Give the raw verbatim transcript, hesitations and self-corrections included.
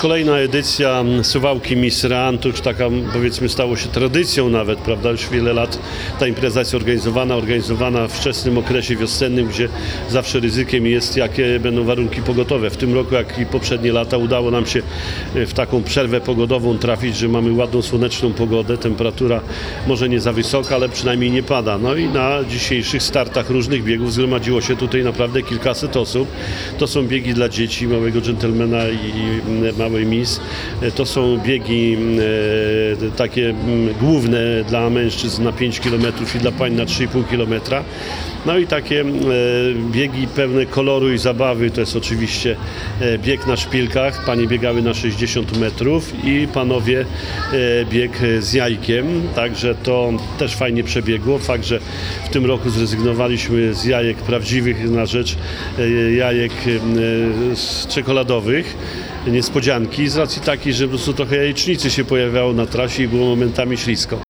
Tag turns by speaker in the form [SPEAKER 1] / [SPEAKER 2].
[SPEAKER 1] Kolejna edycja Suwałki Miss Run, to już taka, powiedzmy, stało się tradycją nawet, prawda? Już wiele lat ta impreza jest organizowana, organizowana w wczesnym okresie wiosennym, gdzie zawsze ryzykiem jest, jakie będą warunki pogodowe. W tym roku, jak i poprzednie lata, udało nam się w taką przerwę pogodową trafić, że mamy ładną, słoneczną pogodę. Temperatura może nie za wysoka, ale przynajmniej nie pada. No i na dzisiejszych startach różnych biegów zgromadziło się tutaj naprawdę kilkaset osób. To są biegi dla dzieci, małego dżentelmena i małej Miss. To są biegi e, takie m, główne dla mężczyzn na pięć kilometrów i dla pań na trzy i pół kilometra. No i takie e, biegi pełne koloru i zabawy, to jest oczywiście e, bieg na szpilkach. Panie biegały na sześćdziesiąt metrów i panowie e, bieg z jajkiem, także to też fajnie przebiegło. Fakt, że w tym roku zrezygnowaliśmy z jajek prawdziwych na rzecz e, jajek e, czekoladowych. Niespodzianki z racji takiej, że po prostu trochę jajecznicy się pojawiało na trasie i było momentami ślisko.